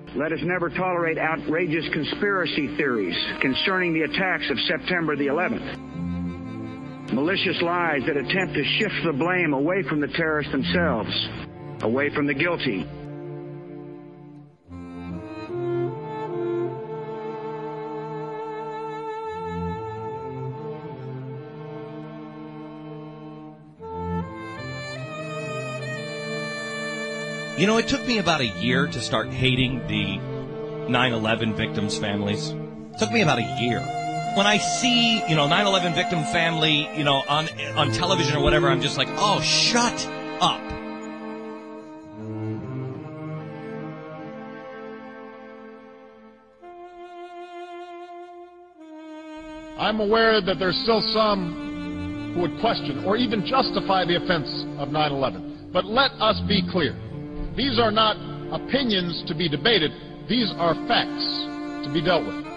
Let us never tolerate outrageous conspiracy theories concerning the attacks of September the 11th. Malicious lies that attempt to shift the blame away from the terrorists themselves, away from the guilty. You know, it took me about a year to start hating the 9/11 victims' families. It took me about a year. When I see, 9/11 victim family, on television or whatever, I'm just like, oh, shut up. I'm aware that there's still some who would question or even justify the offense of 9/11. But let us be clear. These are not opinions to be debated. These are facts to be dealt with.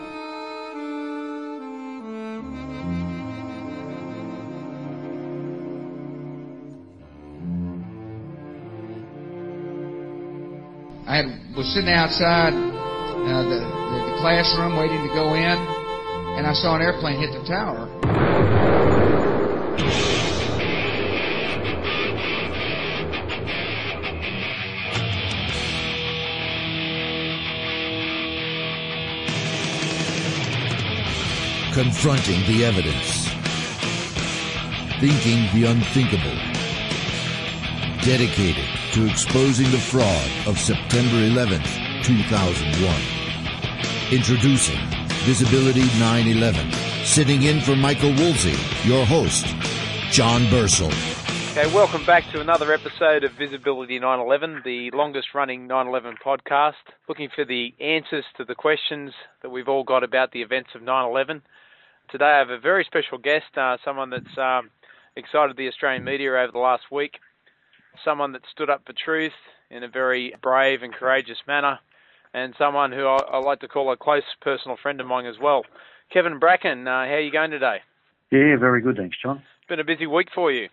I was sitting outside the classroom waiting to go in, and I saw an airplane hit the tower. Confronting the evidence. Thinking the unthinkable. Dedicated to exposing the fraud of September 11th, 2001. Introducing Visibility 9/11. Sitting in for Michael Woolsey, your host, John Bursell. Okay, welcome back to another episode of Visibility 9/11, the longest-running 9/11 podcast, looking for the answers to the questions that we've all got about the events of 9/11. Today I have a very special guest, someone that's excited the Australian media over the last week, someone that stood up for truth in a very brave and courageous manner, and someone who I like to call a close personal friend of mine as well. Kevin Bracken, how are you going today? Yeah, very good, thanks, John. It's been a busy week for you.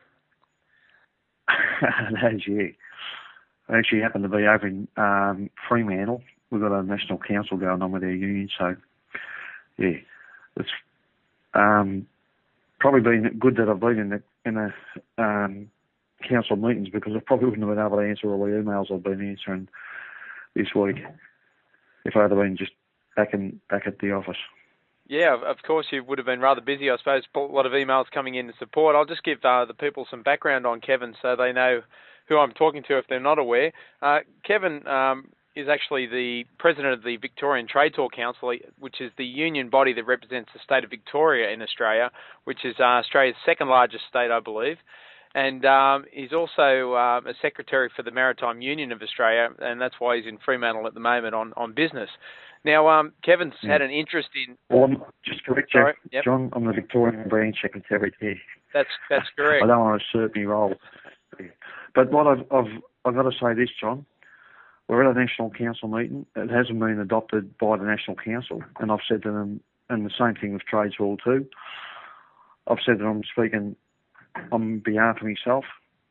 It has, yeah. I actually happen to be over in Fremantle. We've got a national council going on with our union, so yeah, it's probably been good that I've been in the council meetings, because I probably wouldn't have been able to answer all the emails I've been answering this week if I had been just back at the office. Yeah, of course you would have been rather busy, I suppose. A lot of emails coming in to support. I'll just give the people some background on Kevin so they know who I'm talking to if they're not aware. Kevin is actually the president of the Victorian Trade Talk Council, which is the union body that represents the state of Victoria in Australia, which is Australia's second largest state, I believe. And he's also a secretary for the Maritime Union of Australia, and that's why he's in Fremantle at the moment on business. Now, Kevin's had an interest in... Well, just correct you, yep. John, I'm the Victorian branch secretary here. That's correct. I don't want to usurp my role. But what I've got to say this, John, we're at a National Council meeting. It hasn't been adopted by the National Council, and I've said to them, and the same thing with Trades Hall too, I've said that I'm speaking on behalf of myself,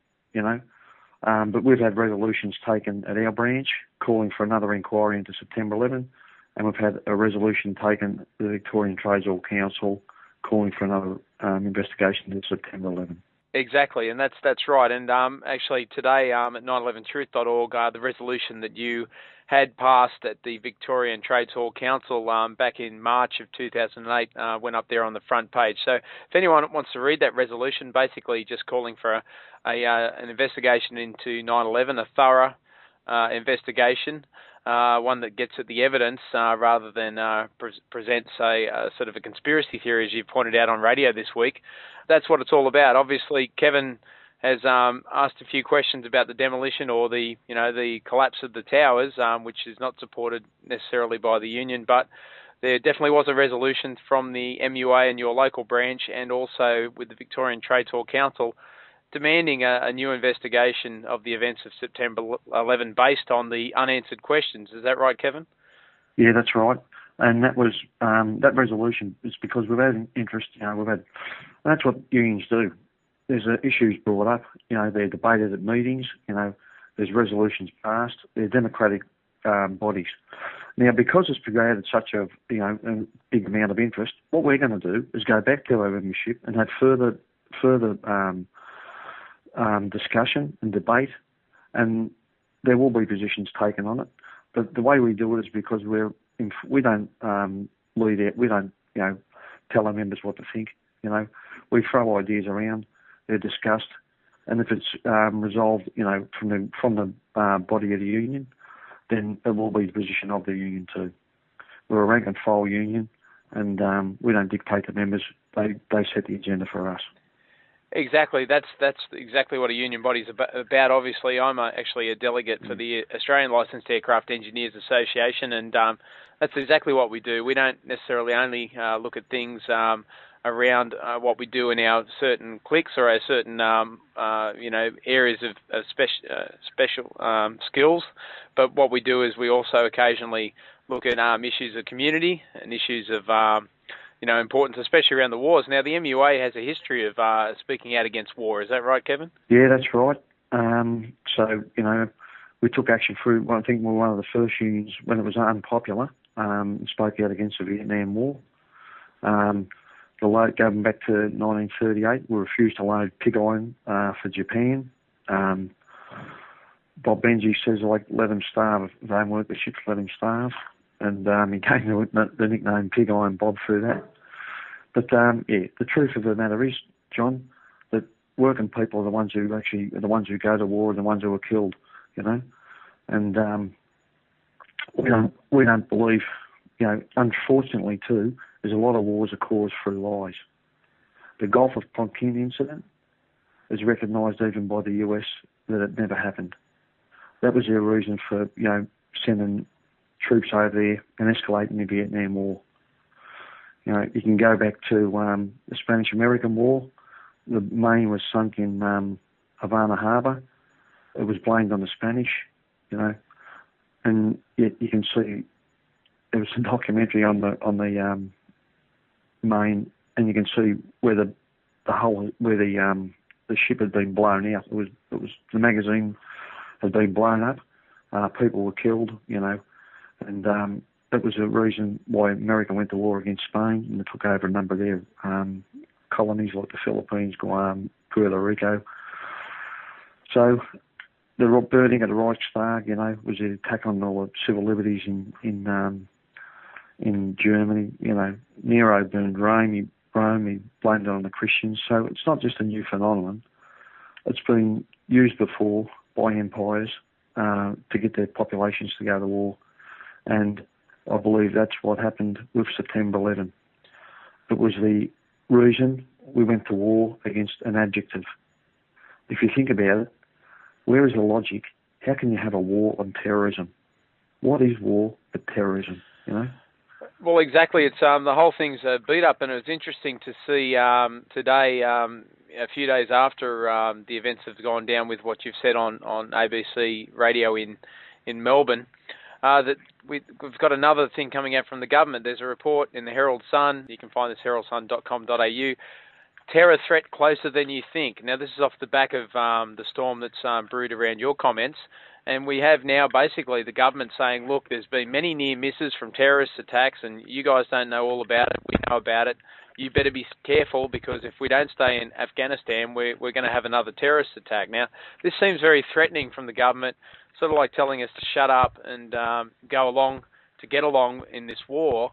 but we've had resolutions taken at our branch calling for another inquiry into September 11, and we've had a resolution taken at the Victorian Trades Hall Council calling for another investigation into September 11. Exactly, and that's right. And actually today at 911truth.org, the resolution that you had passed at the Victorian Trades Hall Council back in March of 2008 went up there on the front page. So if anyone wants to read that resolution, basically just calling for an investigation into 9/11, a thorough investigation, one that gets at the evidence rather than presents a sort of a conspiracy theory, as you pointed out on radio this week. That's what it's all about. Obviously, Kevin has asked a few questions about the demolition or the collapse of the towers, which is not supported necessarily by the union, but there definitely was a resolution from the MUA and your local branch, and also with the Victorian Trades Hall Council, demanding a new investigation of the events of September 11 based on the unanswered questions. Is that right, Kevin? Yeah, that's right. And that was that resolution is because we've had interest. That's what unions do. There's issues brought up. They're debated at meetings. There's resolutions passed. They're democratic bodies. Now, because it's created such a big amount of interest, what we're going to do is go back to our membership and have further discussion and debate, and there will be positions taken on it. But the way we do it is because we don't lead out, we don't tell our members what to think. We throw ideas around, they're discussed, and if it's resolved, from the body of the union, then it will be the position of the union too. We're a rank and file union, and we don't dictate to members. They set the agenda for us. Exactly. That's exactly what a union body is about. Obviously, I'm actually a delegate for the Australian Licensed Aircraft Engineers Association, and that's exactly what we do. We don't necessarily only look at things around what we do in our certain cliques or our certain areas of special skills, but what we do is we also occasionally look at issues of community and issues of importance, especially around the wars. Now, the MUA has a history of speaking out against war. Is that right, Kevin? Yeah, that's right. So we took action through, I think we were one of the first unions when it was unpopular, and spoke out against the Vietnam War. Going back to 1938, we refused to load pig iron for Japan. Bob Benji says, let them starve. If they don't work the ships, let them starve. And he gave the nickname Pig Iron Bob through that. But the truth of the matter is, John, that working people are the ones who go to war and the ones who are killed, And we don't believe, unfortunately too, there's a lot of wars are caused through lies. The Gulf of Tonkin incident is recognised even by the US that it never happened. That was their reason for, sending troops over there and escalating the Vietnam War. You can go back to the Spanish-American War. The Maine was sunk in Havana Harbour. It was blamed on the Spanish, and yet you can see there was a documentary on the Maine, and you can see where the ship had been blown out. It was the magazine had been blown up. People were killed, and that was the reason why America went to war against Spain, and they took over a number of their colonies like the Philippines, Guam, Puerto Rico. So the burning of the Reichstag, was an attack on all the civil liberties in Germany. Nero burned Rome. He blamed it on the Christians. So it's not just a new phenomenon. It's been used before by empires to get their populations to go to war. And I believe that's what happened with September 11. It was the reason we went to war against an adjective. If you think about it, where is the logic? How can you have a war on terrorism? What is war but terrorism, Well, exactly. It's the whole thing's beat up, and it was interesting to see today, a few days after the events have gone down with what you've said on ABC radio in Melbourne, that we've got another thing coming out from the government. There's a report in the Herald Sun. You can find this heraldsun.com.au. Terror threat closer than you think. Now, this is off the back of the storm that's brewed around your comments. And we have now basically the government saying, look, there's been many near misses from terrorist attacks, and you guys don't know all about it. We know about it. You better be careful, because if we don't stay in Afghanistan, we're going to have another terrorist attack. Now, this seems very threatening from the government, sort of like telling us to shut up and go along to get along in this war.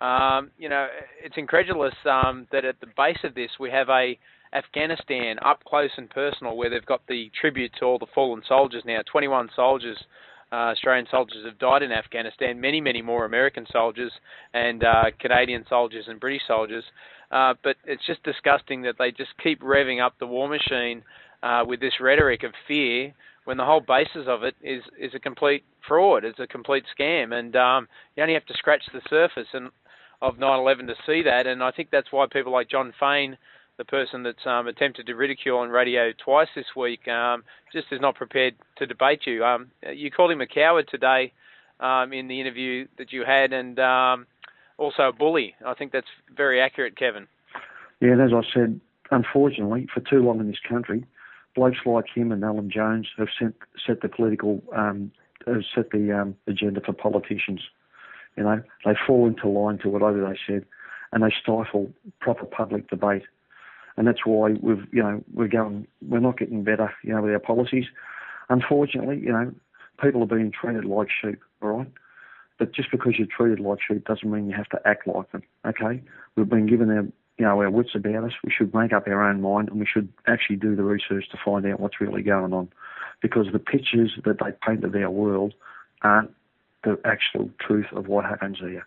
It's incredulous that at the base of this we have a Afghanistan up close and personal, where they've got the tribute to all the fallen soldiers now. 21 soldiers, Australian soldiers, have died in Afghanistan, many, many more American soldiers and Canadian soldiers and British soldiers. But it's just disgusting that they just keep revving up the war machine with this rhetoric of fear, when the whole basis of it is a complete fraud. It's a complete scam, and you only have to scratch the surface of 9/11 to see that. And I think that's why people like John Fain, the person that's attempted to ridicule on radio twice this week, just is not prepared to debate you. You called him a coward today in the interview that you had, and also a bully. I think that's very accurate, Kevin. Yeah, and as I said, unfortunately, for too long in this country, blokes like him and Alan Jones have set the political, agenda for politicians. They fall into line to whatever they said, and they stifle proper public debate. And that's why we're not getting better, with our policies. Unfortunately, people are being treated like sheep, all right? But just because you're treated like sheep doesn't mean you have to act like them, okay? We've been given our wits about us. We should make up our own mind, and we should actually do the research to find out what's really going on, because the pictures that they paint of our world aren't the actual truth of what happens here.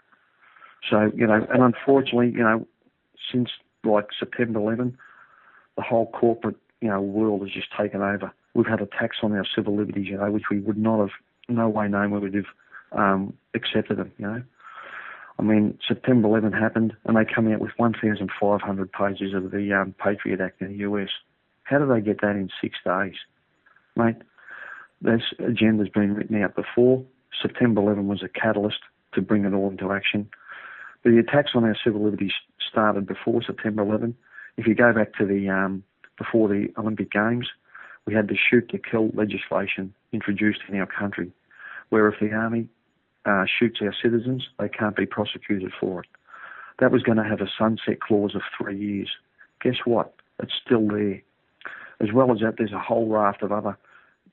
So, and unfortunately, since like September 11, the whole corporate, world has just taken over. We've had attacks on our civil liberties, which we would not have, no way known we would have accepted them, I mean, September 11 happened, and they come out with 1,500 pages of the Patriot Act in the US. How did they get that in 6 days? Mate, this agenda's been written out before. September 11 was a catalyst to bring it all into action. But the attacks on our civil liberties started before September 11. If you go back to the before the Olympic Games, we had the shoot-to-kill legislation introduced in our country, where if the army shoots our citizens, they can't be prosecuted for it. That was going to have a sunset clause of 3 years. Guess what? It's still there. As well as that, there's a whole raft of other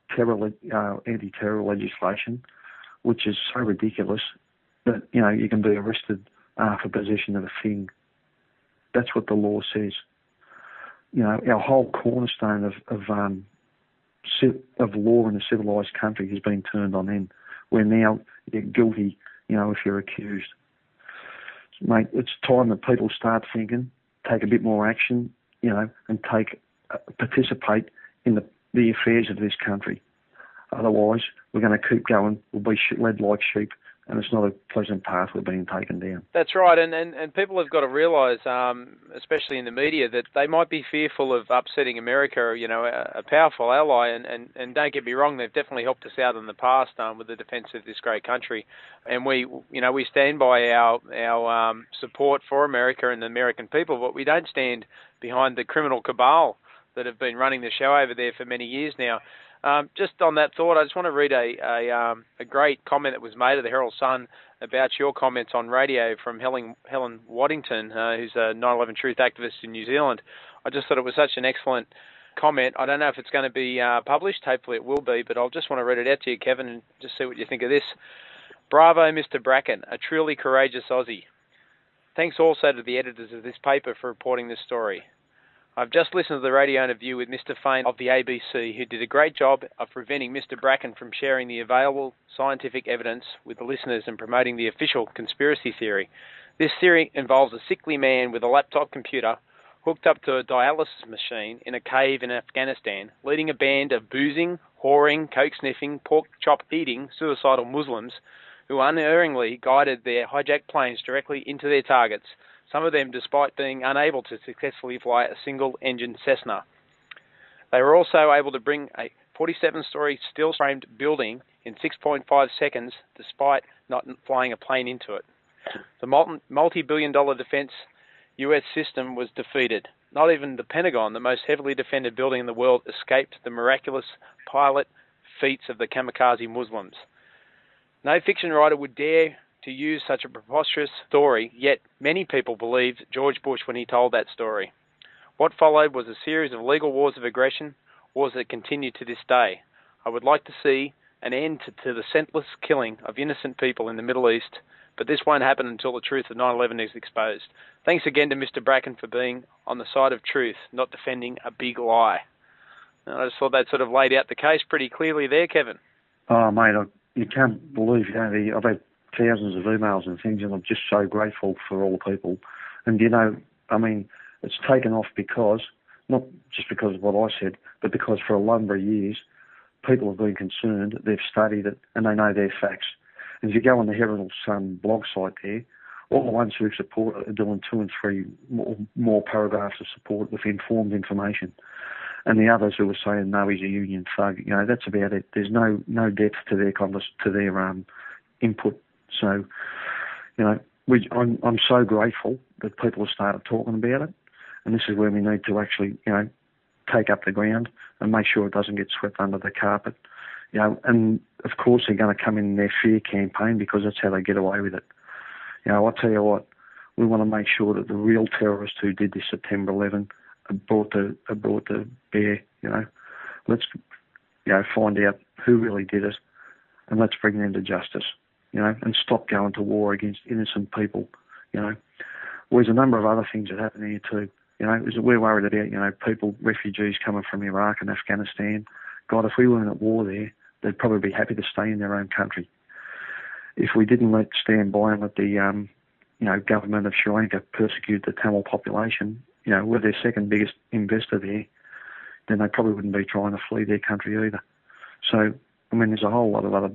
anti-terror legislation, which is so ridiculous that, you can be arrested for possession of a thing. That's what the law says. Our whole cornerstone of law in a civilised country has been turned on end. Where now you're guilty, if you're accused. Mate, it's time that people start thinking, take a bit more action, and participate in the affairs of this country. Otherwise, we're going to keep going. We'll be led like sheep, and it's not a pleasant path we're being taken down. That's right, and people have got to realise, especially in the media, that they might be fearful of upsetting America, a powerful ally, and don't get me wrong, they've definitely helped us out in the past with the defence of this great country, and we stand by our support for America and the American people, but we don't stand behind the criminal cabal that have been running the show over there for many years now. Just on that thought, I just want to read a great comment that was made of the Herald Sun about your comments on radio from Helen Waddington, who's a 9/11 Truth activist in New Zealand. I just thought it was such an excellent comment. I don't know if it's going to be published. Hopefully it will be, but I'll just want to read it out to you, Kevin, and just see what you think of this. Bravo, Mr. Bracken, a truly courageous Aussie. Thanks also to the editors of this paper for reporting this story. I've just listened to the radio interview with Mr. Fain of the ABC, who did a great job of preventing Mr. Bracken from sharing the available scientific evidence with the listeners and promoting the official conspiracy theory. This theory involves a sickly man with a laptop computer hooked up to a dialysis machine in a cave in Afghanistan, leading a band of boozing, whoring, coke-sniffing, pork-chop-eating, suicidal Muslims who unerringly guided their hijacked planes directly into their targets, some of them despite being unable to successfully fly a single-engine Cessna. They were also able to bring a 47-story steel-framed building in 6.5 seconds despite not flying a plane into it. The multi-billion-dollar defense U.S. system was defeated. Not even the Pentagon, the most heavily defended building in the world, escaped the miraculous pilot feats of the kamikaze Muslims. No fiction writer would dare to use such a preposterous story, yet many people believed George Bush when he told that story. What followed was a series of legal wars of aggression, wars that continue to this day. I would like to see an end to the senseless killing of innocent people in the Middle East, but this won't happen until the truth of 9/11 is exposed. Thanks again to Mr. Bracken for being on the side of truth, not defending a big lie. And I just thought that sort of laid out the case pretty clearly there, Kevin. Oh, mate, you can't believe, I've had thousands of emails and things, and I'm just so grateful for all the people. And, it's taken off because, not just because of what I said, but because for a number of years, people have been concerned, they've studied it, and they know their facts. And if you go on the Herald Sun blog site there, all the ones who support are doing 2 and 3 more paragraphs of support with informed information. And the others who are saying, no, he's a union thug, that's about it. There's no depth to their input. So, I'm so grateful that people have started talking about it, and this is where we need to actually, take up the ground and make sure it doesn't get swept under the carpet. You know, and of course they're going to come in their fear campaign because that's how they get away with it. You know, I'll tell you what, we want to make sure that the real terrorists who did this September 11 are brought to bear. You know, let's find out who really did it, and let's bring them to justice. You know, and stop going to war against innocent people. You know, there's a number of other things that happen here too. You know, we're worried about people, refugees coming from Iraq and Afghanistan. God, if we weren't at war there, they'd probably be happy to stay in their own country. If we didn't stand by and let the government of Sri Lanka persecute the Tamil population, you know, we're their second biggest investor there, then they probably wouldn't be trying to flee their country either. So, I mean, there's a whole lot of other,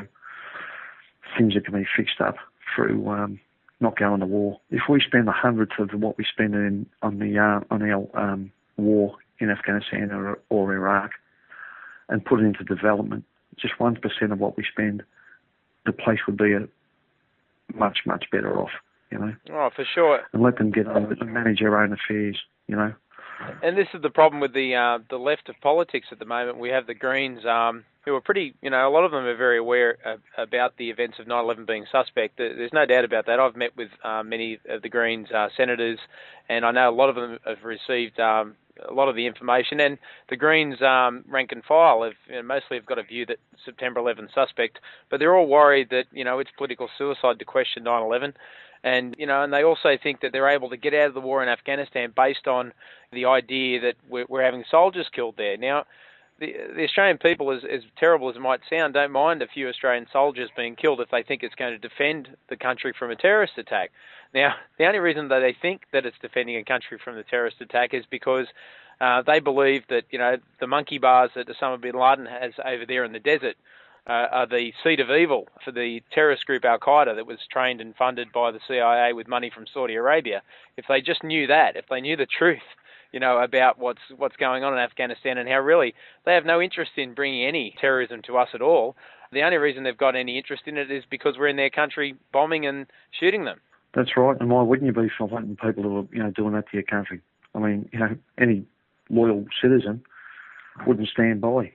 things that can be fixed up through not going to war. If we spend 100th of what we spend on our war in Afghanistan or Iraq and put it into development, just 1% of what we spend, the place would be much, much better off, you know. Oh, for sure. And let them get on and manage their own affairs, you know. And this is the problem with the left of politics at the moment. We have the Greens, who are pretty, a lot of them are very aware about the events of 9/11 being suspect. There's no doubt about that. I've met with many of the Greens senators, and I know a lot of them have received a lot of the information. And the Greens rank and file mostly have got a view that September 11 suspect, but they're all worried that it's political suicide to question 9/11. And and they also think that they're able to get out of the war in Afghanistan based on the idea that we're having soldiers killed there. Now, the Australian people, as terrible as it might sound, don't mind a few Australian soldiers being killed if they think it's going to defend the country from a terrorist attack. Now, the only reason that they think that it's defending a country from the terrorist attack is because they believe that the monkey bars that Osama bin Laden has over there in the desert are the seat of evil for the terrorist group Al-Qaeda that was trained and funded by the CIA with money from Saudi Arabia. If they just knew that, if they knew the truth, about what's going on in Afghanistan and how really they have no interest in bringing any terrorism to us at all. The only reason they've got any interest in it is because we're in their country bombing and shooting them. That's right. And why wouldn't you be for letting people who are doing that to your country? I mean, any loyal citizen wouldn't stand by,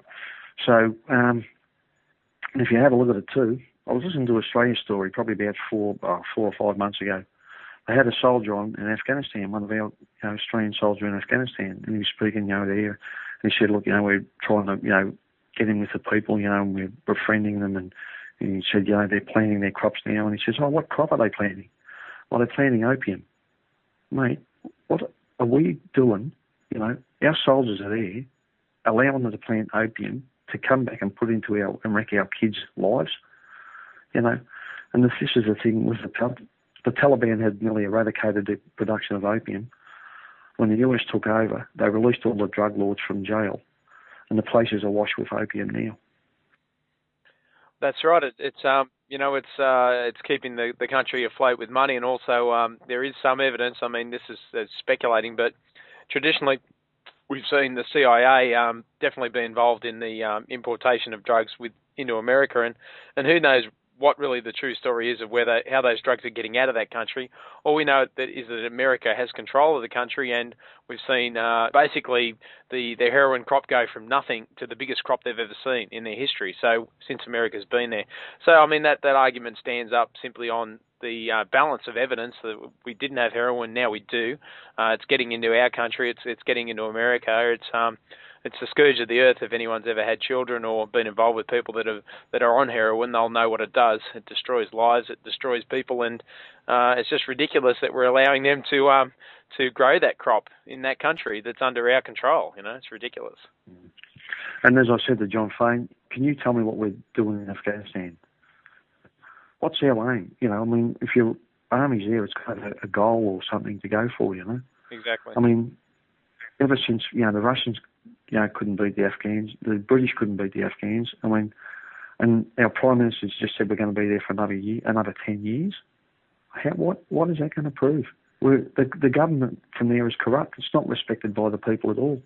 So, if you have a look at it too, I was listening to an Australian story probably about 4 or 5 months ago. They had a soldier on in Afghanistan, one of our Australian soldiers in Afghanistan, and he was speaking there. And he said, look, we're trying to get in with the people, and we're befriending them. And he said, they're planting their crops now. And he says, oh, what crop are they planting? Well, they're planting opium. Mate, what are we doing? Our soldiers are there, allowing them to plant opium to come back and put into and wreck our kids' lives, And this is the thing with the Taliban had nearly eradicated the production of opium. When the US took over, they released all the drug lords from jail, and the places are awash with opium now. That's right. It's keeping the country afloat with money, and also there is some evidence. I mean, this is speculating, but traditionally we've seen the CIA definitely be involved in the importation of drugs into America, and who knows what really the true story is of how those drugs are getting out of that country. All we know is that America has control of the country, and we've seen basically the heroin crop go from nothing to the biggest crop they've ever seen in their history. So since America's been there, so I mean that argument stands up simply on the balance of evidence that we didn't have heroin, now we do. It's getting into our country. It's getting into America. It's the scourge of the earth. If anyone's ever had children or been involved with people that are on heroin, they'll know what it does. It destroys lives. It destroys people, and it's just ridiculous that we're allowing them to grow that crop in that country that's under our control. It's ridiculous. And as I said to John Fane, can you tell me what we're doing in Afghanistan? What's our aim? I mean, if your army's there, it's got a goal or something to go for. Exactly. I mean, ever since the Russians couldn't beat the Afghans, the British couldn't beat the Afghans. I mean, and our Prime Minister's just said we're going to be there for another year, another 10 years. What is that going to prove? The government from there is corrupt. It's not respected by the people at all.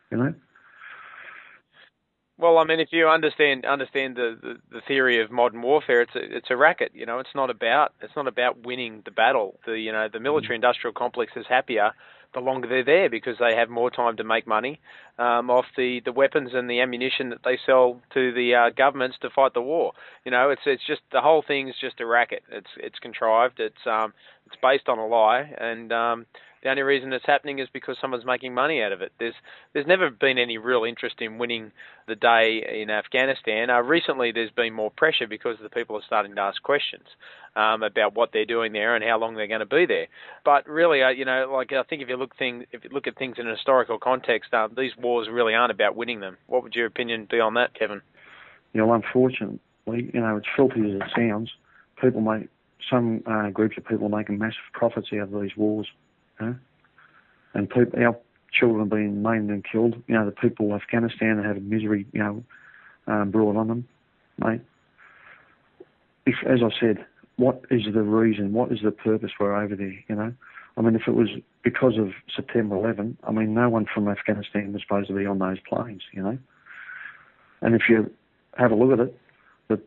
Well, I mean, if you understand the theory of modern warfare, it's a racket. It's not about winning the battle. The military industrial complex is happier the longer they're there, because they have more time to make money off the weapons and the ammunition that they sell to the governments to fight the war. It's just, the whole thing's just a racket. It's contrived. It's based on a lie, and the only reason it's happening is because someone's making money out of it. There's never been any real interest in winning the day in Afghanistan. Recently, there's been more pressure because the people are starting to ask questions about what they're doing there and how long they're going to be there. But really, I think if you look at things in a historical context, these wars really aren't about winning them. What would your opinion be on that, Kevin? Unfortunately, it's filthy as it sounds. Some groups of people are making massive profits out of these wars. And our children have been maimed and killed. The people of Afghanistan have had misery, brought on them, mate. As I said, what is the reason? What is the purpose we're over there? If it was because of September 11, no one from Afghanistan was supposed to be on those planes, And if you have a look at it, that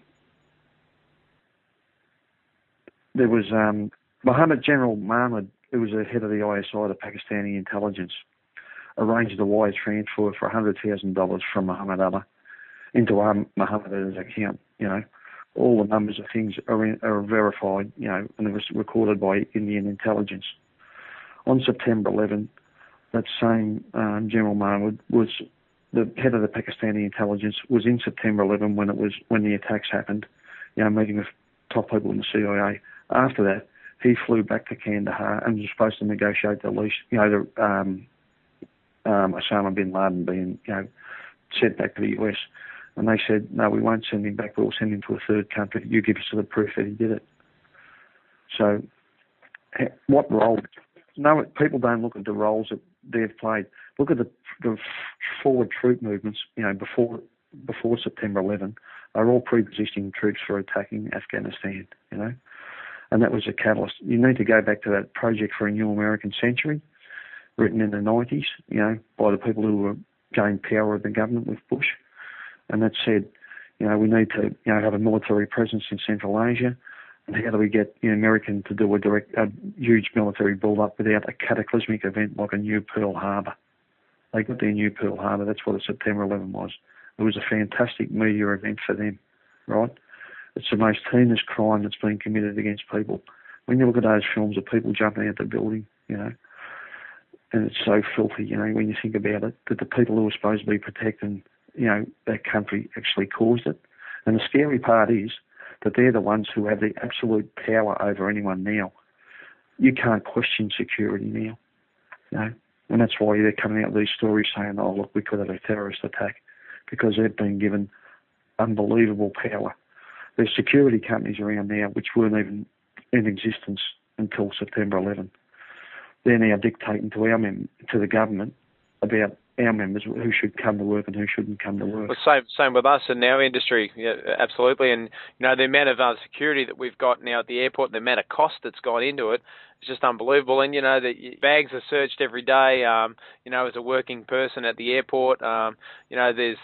there was General Mahmoud, who was the head of the ISI, the Pakistani intelligence, arranged a wire transfer for $100,000 from Muhammad Allah into Muhammad's account. All the numbers of things are verified, and it was recorded by Indian intelligence. On September 11, that same General Mahmoud was the head of the Pakistani intelligence, was in September 11 when the attacks happened, meeting with top people in the CIA. After that, he flew back to Kandahar and was supposed to negotiate the lease, Osama bin Laden being, sent back to the US. And they said, no, we won't send him back, we'll send him to a third country. You give us the proof that he did it. So, what role? No, people don't look at the roles that they've played. Look at the forward troop movements, before September 11. They're all pre-positioning troops for attacking Afghanistan, And that was a catalyst. You need to go back to that Project for a New American Century, written in the 90s, by the people who were gained power of the government with Bush. And that said, we need to, have a military presence in Central Asia. And how do we get the American to do a huge military build-up without a cataclysmic event like a new Pearl Harbor? They got their new Pearl Harbor. That's what a September 11 was. It was a fantastic media event for them, right? It's the most heinous crime that's been committed against people. When you look at those films of people jumping out the building, and it's so filthy, when you think about it, that the people who were supposed to be protecting, that country actually caused it. And the scary part is that they're the ones who have the absolute power over anyone now. You can't question security now, And that's why they're coming out with these stories saying, oh, look, we could have a terrorist attack, because they've been given unbelievable power. There's security companies around now which weren't even in existence until September 11. They're now dictating to the government about our members who should come to work and who shouldn't come to work. Well, same with us in our industry, yeah, absolutely. And the amount of security that we've got now at the airport, the amount of cost that's gone into it, it's just unbelievable. And the bags are searched every day. As a working person at the airport, there's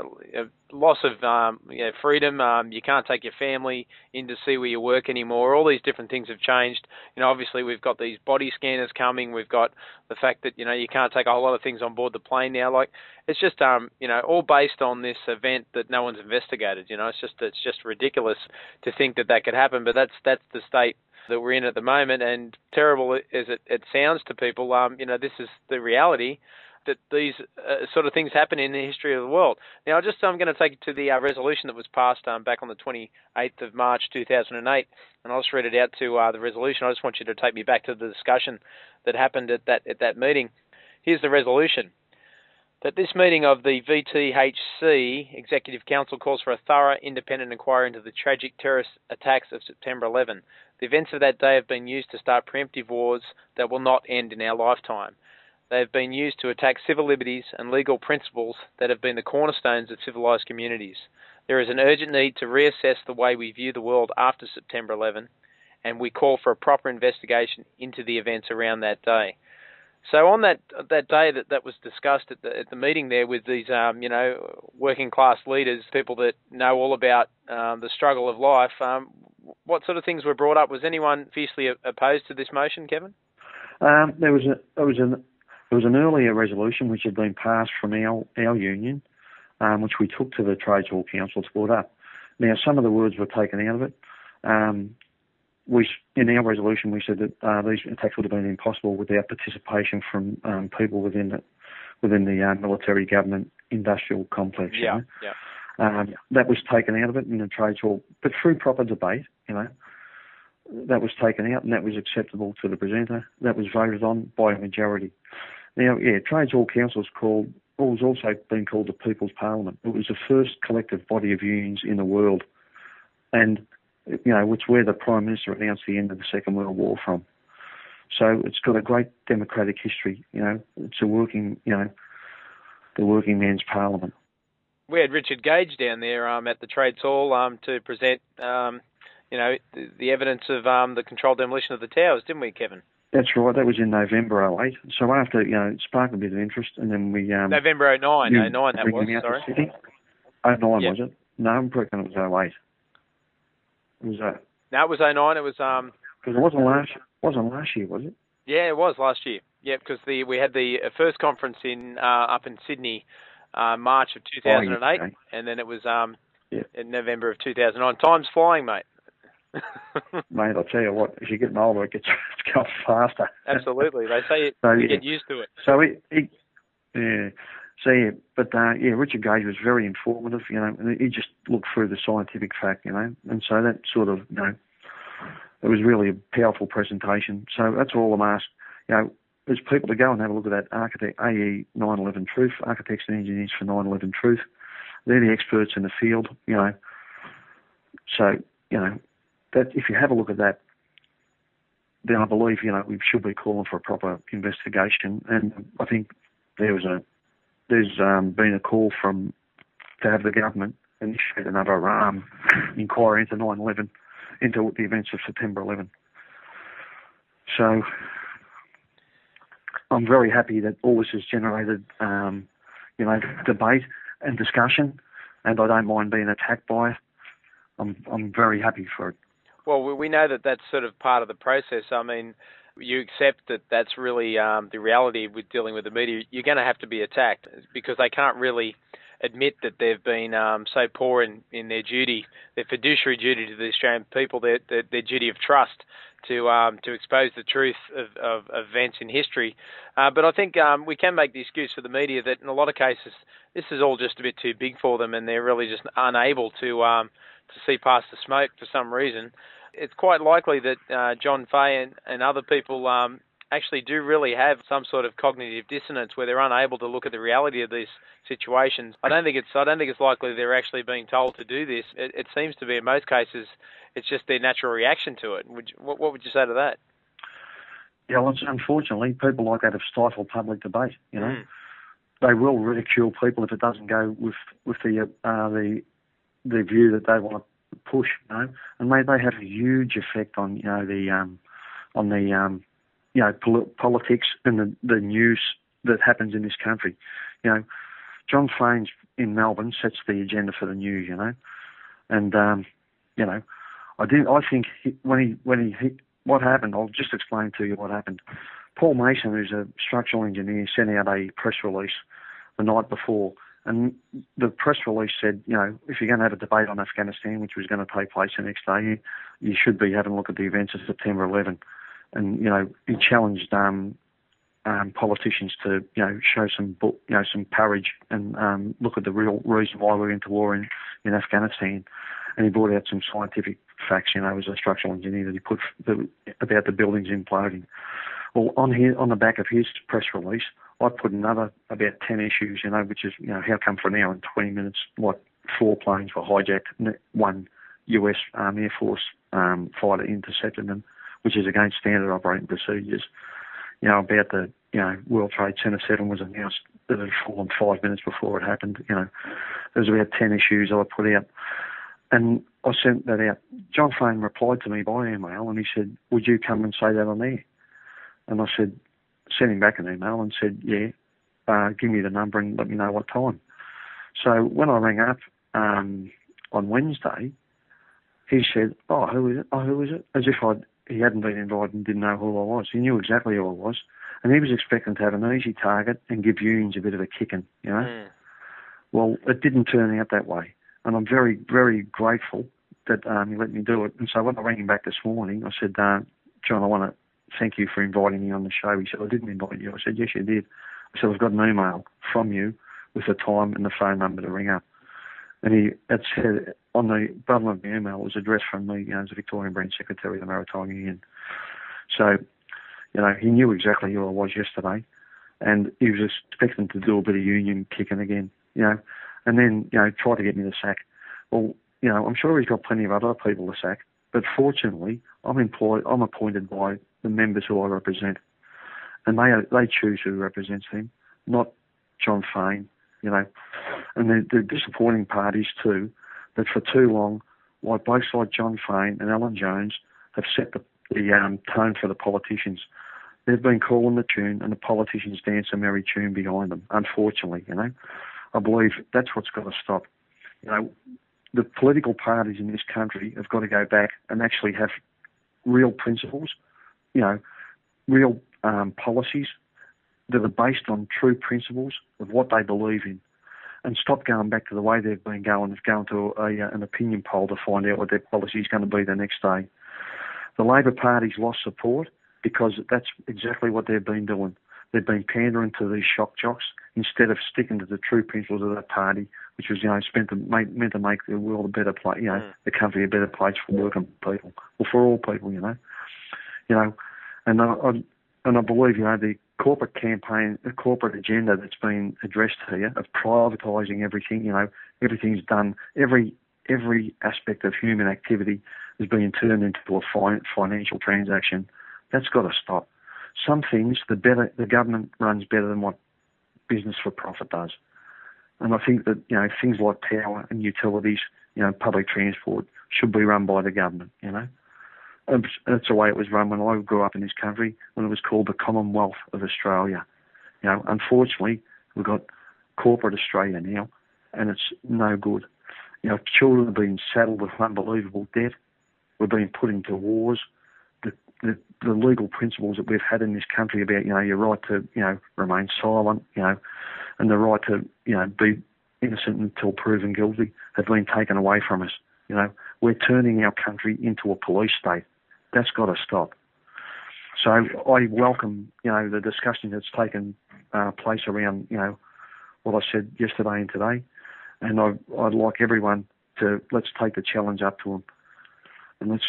loss of freedom. You can't take your family in to see where you work anymore. All these different things have changed. Obviously we've got these body scanners coming. We've got the fact that you can't take a whole lot of things on board the plane now. Like, it's just all based on this event that no one's investigated. It's just ridiculous to think that could happen. But that's the state that we're in at the moment, and terrible as it sounds to people, this is the reality, that these sort of things happen in the history of the world. Now, I'm going to take you to the resolution that was passed back on the 28th of March 2008, and I'll just read it out to the resolution. I just want you to take me back to the discussion that happened at that meeting. Here's the resolution. That this meeting of the VTHC Executive Council calls for a thorough, independent inquiry into the tragic terrorist attacks of September 11. The events of that day have been used to start preemptive wars that will not end in our lifetime. They have been used to attack civil liberties and legal principles that have been the cornerstones of civilized communities. There is an urgent need to reassess the way we view the world after September 11, and we call for a proper investigation into the events around that day. So on that day that was discussed at the meeting there with these working class leaders, people that know all about the struggle of life, what sort of things were brought up? Was anyone fiercely opposed to this motion, Kevin? There was an earlier resolution which had been passed from our union, which we took to the Trades Hall Council to put up. Now, some of the words were taken out of it. In our resolution, we said that these attacks would have been impossible without participation from people within the military government industrial complex. Yeah. That was taken out of it in the Trades Hall, but through proper debate, that was taken out and that was acceptable to the presenter. That was voted on by a majority. Now, Trades Hall Council was also been called the People's Parliament. It was the first collective body of unions in the world, and it's where the Prime Minister announced the end of the Second World War from. So it's got a great democratic history. It's a working, the working man's parliament. We had Richard Gage down there at the Trades Hall to present, the evidence of the controlled demolition of the towers, didn't we, Kevin? That's right. That was in November 2008. So after, it sparked a bit of interest, and then we... November 2009. 2009 that was, sorry. 2009, was it? No, I'm pretty it was 2008. Was that? No, it was 2009. It was... Because it wasn't last year, was it? Yeah, it was last year. Yeah, because we had the first conference up in Sydney, March of 2008, and then it was in November of 2009. Time's flying, mate. Mate, I'll tell you what, as you get older, it's going faster. Absolutely. They say you get used to it. So, Richard Gage was very informative, and he just looked through the scientific fact, and so that sort of, it was really a powerful presentation. So that's all I'm asked, there's people to go and have a look at that AE 9/11 Truth, Architects and Engineers for 9/11 Truth. They're the experts in the field, So, that if you have a look at that, then I believe, we should be calling for a proper investigation. And I think there's been a call to have the government initiate another inquiry into 9/11, into the events of September 11. So I'm very happy that all this has generated, debate and discussion, and I don't mind being attacked by it. I'm very happy for it. Well, we know that that's sort of part of the process. I mean, you accept that that's really the reality with dealing with the media. You're going to have to be attacked because they can't really admit that they've been so poor in their duty, their fiduciary duty to the Australian people, their duty of trust to expose the truth of events in history. But I think we can make the excuse for the media that in a lot of cases this is all just a bit too big for them and they're really just unable to see past the smoke for some reason. It's quite likely that John Fahey and other people actually do really have some sort of cognitive dissonance where they're unable to look at the reality of these situations. I don't think it's likely they're actually being told to do this. It seems to be in most cases it's just their natural reaction to it. What would you say to that? Yeah, well, unfortunately, people like that have stifled public debate. They will ridicule people if it doesn't go with the view that they want to push, and they have a huge effect on politics and the news that happens in this country. John Faines in Melbourne sets the agenda for the news, and I think what happened. I'll just explain to you what happened. Paul Mason, who's a structural engineer, sent out a press release the night before. And the press release said, if you're going to have a debate on Afghanistan, which was going to take place the next day, you should be having a look at the events of September 11. And, he challenged politicians to, show some courage and look at the real reason why we went to war in Afghanistan. And he brought out some scientific facts, as a structural engineer, that he put about the buildings imploding. Well, on the back of his press release, I put another about 10 issues, which is, how come for an hour and 20 minutes, 4 planes were hijacked, 1 US Air Force fighter intercepted them, which is against standard operating procedures. About the, World Trade Center 7 was announced that it had fallen 5 minutes before it happened. There's about 10 issues I put out. And I sent that out. John Fahey replied to me by email and he said, would you come and say that on air? And I said, sent him back an email and said, give me the number and let me know what time. So when I rang up on Wednesday, he said, who is it? As if he hadn't been invited and didn't know who I was. He knew exactly who I was. And he was expecting to have an easy target and give unions a bit of a kicking, you know. Mm. Well, it didn't turn out that way. And I'm very, very grateful that he let me do it. And so when I rang him back this morning, I said, John, I want to thank you for inviting me on the show. He said, I didn't invite you. I said, yes, you did. I said, I've got an email from you with the time and the phone number to ring up. And it said on the bottom of the email was addressed from me, as the Victorian Branch Secretary of the Maritime Union. So, he knew exactly who I was yesterday, and he was expecting to do a bit of union kicking again, and then, try to get me to sack. Well, I'm sure he's got plenty of other people to sack, but fortunately, I'm appointed by the members who I represent, and they choose who represents them, not John Fane, And the disappointing part is too that for too long, like both sides, John Fane and Alan Jones, have set the tone for the politicians. They've been calling the tune, and the politicians dance a merry tune behind them. Unfortunately, I believe that's what's got to stop. The political parties in this country have got to go back and actually have real principles, real policies that are based on true principles of what they believe in, and stop going back to the way they've been going, of going to an opinion poll to find out what their policy is going to be the next day. The Labor Party's lost support because that's exactly what they've been doing. They've been pandering to these shock jocks instead of sticking to the true principles of that party, which was, meant to make the world a better place, the country a better place for working people, or for all people, And I believe, the corporate campaign, the corporate agenda that's been addressed here of privatising everything, everything's done, every aspect of human activity is being turned into a financial transaction. That's got to stop. Some things, the government runs better than what business for profit does. And I think that, things like power and utilities, public transport should be run by the government, That's the way it was run when I grew up in this country, when it was called the Commonwealth of Australia. Unfortunately, we've got corporate Australia now, and it's no good. Children are being saddled with unbelievable debt. We're being put into wars. The legal principles that we've had in this country about, your right to, remain silent, and the right to, be innocent until proven guilty have been taken away from us. We're turning our country into a police state. That's got to stop. So I welcome, the discussion that's taken place around, what I said yesterday and today. And I'd like everyone let's take the challenge up to them. And let's,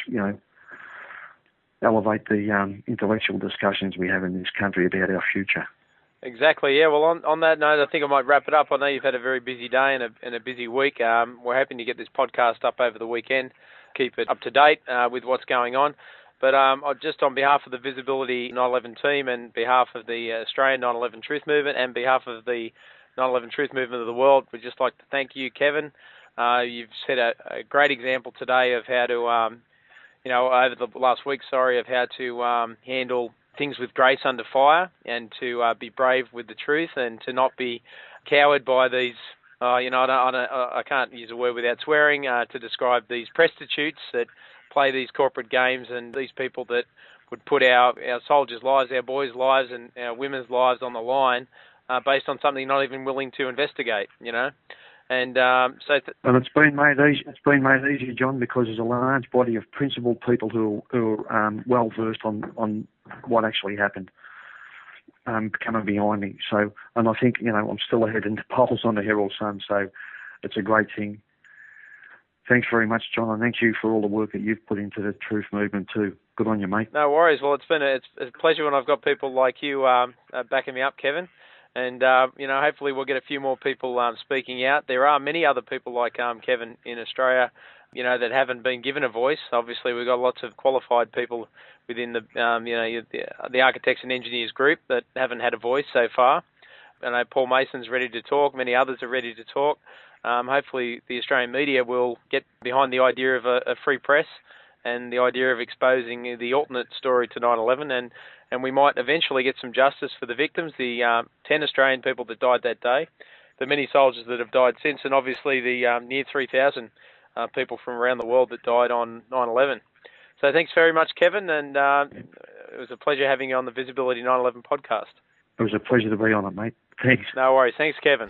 elevate the intellectual discussions we have in this country about our future. Exactly, yeah. Well, on that note, I think I might wrap it up. I know you've had a very busy day and a busay week. We're hoping to get this podcast up over the weekend, keep it up to date with what's going on. But just on behalf of the Visibility 9/11 team and behalf of the Australian 9/11 Truth Movement and behalf of the 9/11 Truth Movement of the world, we'd just like to thank you, Kevin. You've set a great example today of how to, over the last week, of how to handle things with grace under fire and to be brave with the truth and to not be cowed by these, I can't use a word without swearing, to describe these prostitutes that play these corporate games and these people that would put our soldiers' lives, our boys' lives and our women's lives on the line based on something not even willing to investigate, And and it's been made easy. It's been made easy, John, because there's a large body of principled people who are well versed on what actually happened, coming behind me. So, and I think I'm still ahead in the polls on the Herald Sun. So, it's a great thing. Thanks very much, John, and thank you for all the work that you've put into the truth movement too. Good on you, mate. No worries. Well, it's a pleasure when I've got people like you backing me up, Kevin. And, hopefully we'll get a few more people speaking out. There are many other people like Kevin in Australia, that haven't been given a voice. Obviously, we've got lots of qualified people within the architects and engineers group that haven't had a voice so far. I know Paul Mason's ready to talk. Many others are ready to talk. Hopefully the Australian media will get behind the idea of a free press and the idea of exposing the alternate story to 9/11, and we might eventually get some justice for the victims, the 10 Australian people that died that day, the many soldiers that have died since, and obviously the near 3,000 people from around the world that died on 9/11. So thanks very much, Kevin, and it was a pleasure having you on the Visibility 9/11 podcast. It was a pleasure to be on it, mate. Thanks. No worries. Thanks, Kevin.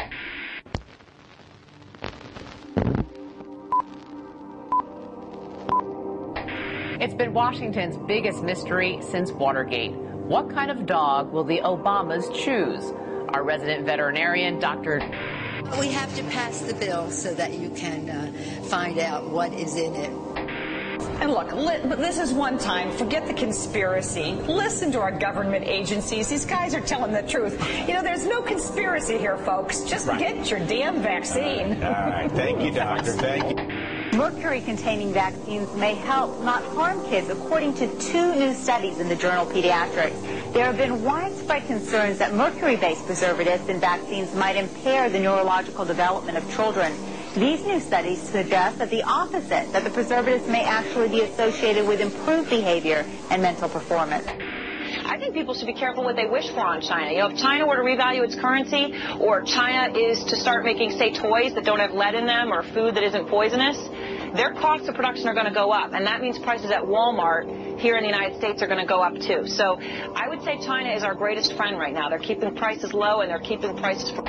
It's been Washington's biggest mystery since Watergate. What kind of dog will the Obamas choose? Our resident veterinarian, Dr. We have to pass the bill so that you can find out what is in it. And look, this is one time. Forget the conspiracy. Listen to our government agencies. These guys are telling the truth. You know, there's no conspiracy here, folks. Just get your damn vaccine. All right. Thank you, doctor. Thank you. Mercury-containing vaccines may help, not harm kids, according to 2 new studies in the journal Pediatrics. There have been widespread concerns that mercury-based preservatives in vaccines might impair the neurological development of children. These new studies suggest that the opposite, that the preservatives may actually be associated with improved behavior and mental performance. I think people should be careful what they wish for on China. You know, if China were to revalue its currency, or China is to start making, say, toys that don't have lead in them or food that isn't poisonous, their costs of production are going to go up. And that means prices at Walmart here in the United States are going to go up, too. So I would say China is our greatest friend right now. They're keeping prices low, and they're keeping prices for...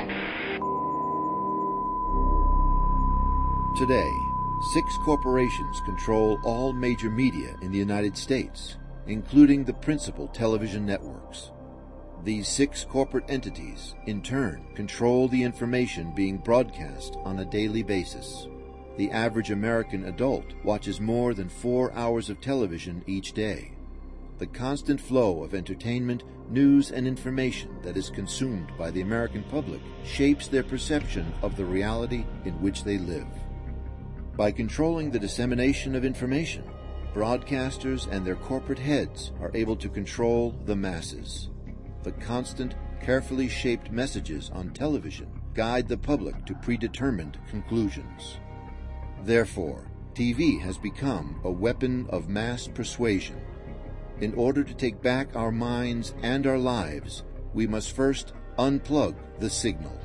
Today, 6 corporations control all major media in the United States, including the principal television networks. These 6 corporate entities, in turn, control the information being broadcast on a daily basis. The average American adult watches more than 4 hours of television each day. The constant flow of entertainment, news, and information that is consumed by the American public shapes their perception of the reality in which they live. By controlling the dissemination of information, broadcasters and their corporate heads are able to control the masses. The constant, carefully shaped messages on television guide the public to predetermined conclusions. Therefore, TV has become a weapon of mass persuasion. In order to take back our minds and our lives, we must first unplug the signal.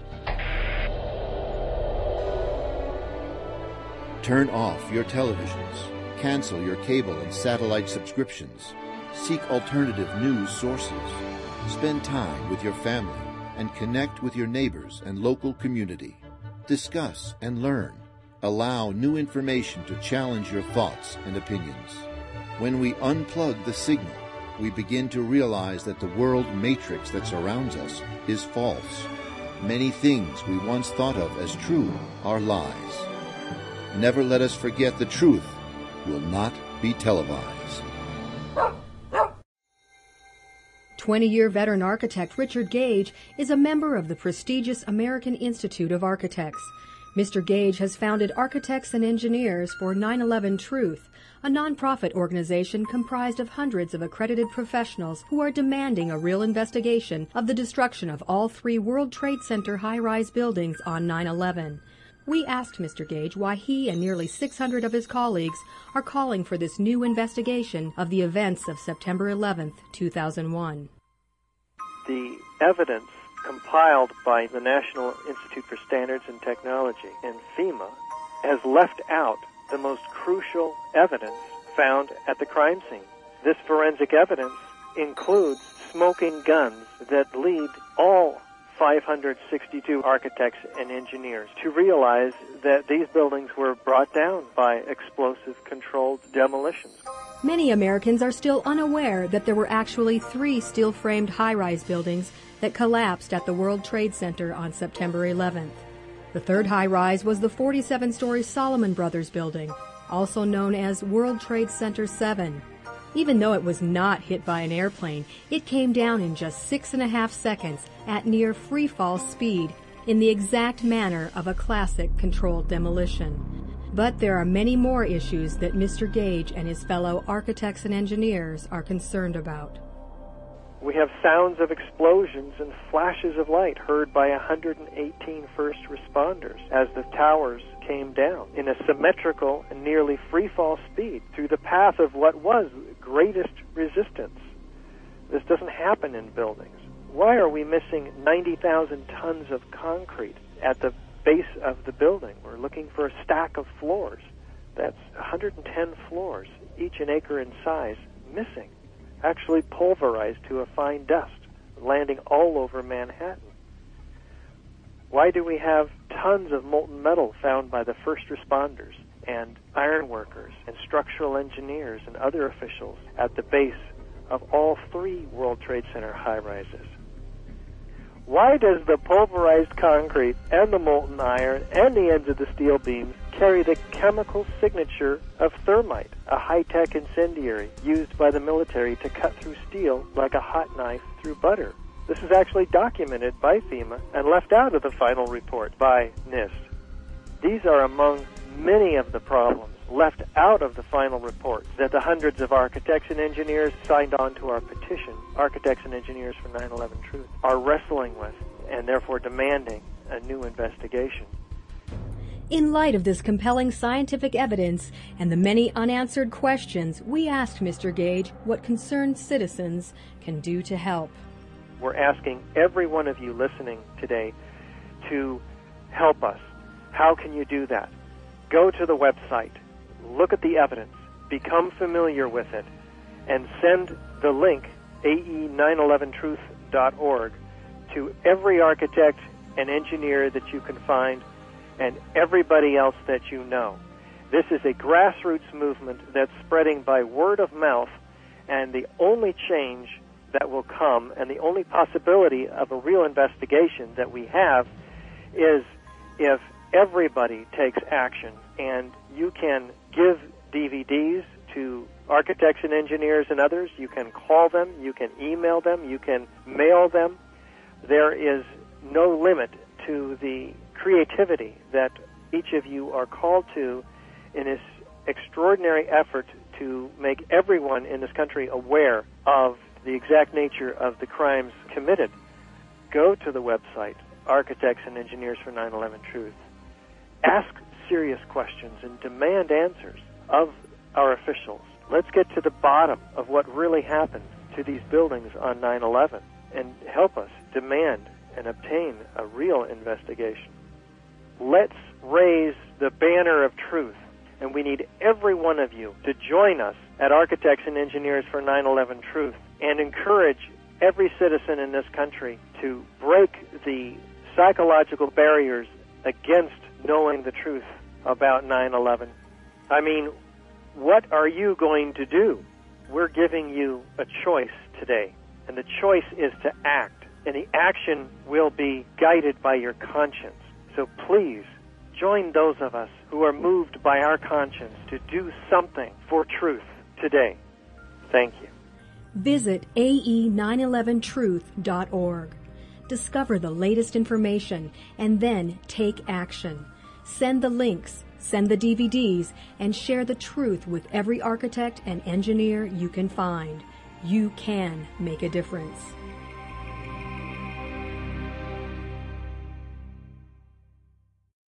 Turn off your televisions. Cancel your cable and satellite subscriptions. Seek alternative news sources. Spend time with your family and connect with your neighbors and local community. Discuss and learn. Allow new information to challenge your thoughts and opinions. When we unplug the signal, we begin to realize that the world matrix that surrounds us is false. Many things we once thought of as true are lies. Never let us forget the truth will not be televised. 20-year veteran architect Richard Gage is a member of the prestigious American Institute of Architects. Mr. Gage has founded Architects and Engineers for 9/11 Truth, a nonprofit organization comprised of hundreds of accredited professionals who are demanding a real investigation of the destruction of all 3 World Trade Center high-rise buildings on 9/11. We asked Mr. Gage why he and nearly 600 of his colleagues are calling for this new investigation of the events of September 11th, 2001. The evidence compiled by the National Institute for Standards and Technology and FEMA has left out the most crucial evidence found at the crime scene. This forensic evidence includes smoking guns that lead all 562 architects and engineers to realize that these buildings were brought down by explosive controlled demolitions. Many Americans are still unaware that there were actually 3 steel-framed high-rise buildings that collapsed at the World Trade Center on September 11th. The third high-rise was the 47-story Solomon Brothers building, also known as World Trade Center 7. Even though it was not hit by an airplane, it came down in just 6.5 seconds at near free-fall speed in the exact manner of a classic controlled demolition. But there are many more issues that Mr. Gage and his fellow architects and engineers are concerned about. We have sounds of explosions and flashes of light heard by 118 first responders as the towers came down in a symmetrical and nearly free-fall speed through the path of what was greatest resistance. This doesn't happen in buildings. Why are we missing 90,000 tons of concrete at the base of the building? We're looking for a stack of floors. That's 110 floors each an acre in size, missing, actually pulverized to a fine dust, landing all over Manhattan? Why do we have tons of molten metal found by the first responders and iron workers and structural engineers and other officials at the base of all 3 World Trade Center high-rises? Why does the pulverized concrete and the molten iron and the ends of the steel beams carry the chemical signature of thermite, a high-tech incendiary used by the military to cut through steel like a hot knife through butter? This is actually documented by FEMA and left out of the final report by NIST. These are among many of the problems left out of the final report that the hundreds of architects and engineers signed on to our petition, Architects and Engineers for 9/11 Truth, are wrestling with and therefore demanding a new investigation. In light of this compelling scientific evidence and the many unanswered questions, we asked Mr. Gage what concerned citizens can do to help. We're asking every one of you listening today to help us. How can you do that? Go to the website, look at the evidence, become familiar with it, and send the link, ae911truth.org, to every architect and engineer that you can find and everybody else that you know. This is a grassroots movement that's spreading by word of mouth, and the only change that will come and the only possibility of a real investigation that we have is if everybody takes action. And you can give DVDs to architects and engineers and others. You can call them. You can email them. You can mail them. There is no limit to the creativity that each of you are called to in this extraordinary effort to make everyone in this country aware of the exact nature of the crimes committed. Go to the website, Architects and Engineers for 9/11 Truth. Ask serious questions and demand answers of our officials. Let's get to the bottom of what really happened to these buildings on 9/11 and help us demand and obtain a real investigation. Let's raise the banner of truth, and we need every one of you to join us at Architects and Engineers for 9/11 Truth and encourage every citizen in this country to break the psychological barriers against knowing the truth about 9/11. I mean, what are you going to do? We're giving you a choice today, and the choice is to act, and the action will be guided by your conscience. So please, join those of us who are moved by our conscience to do something for truth today. Thank you. Visit ae911truth.org. Discover the latest information and then take action. Send the links, send the DVDs, and share the truth with every architect and engineer you can find. You can make a difference.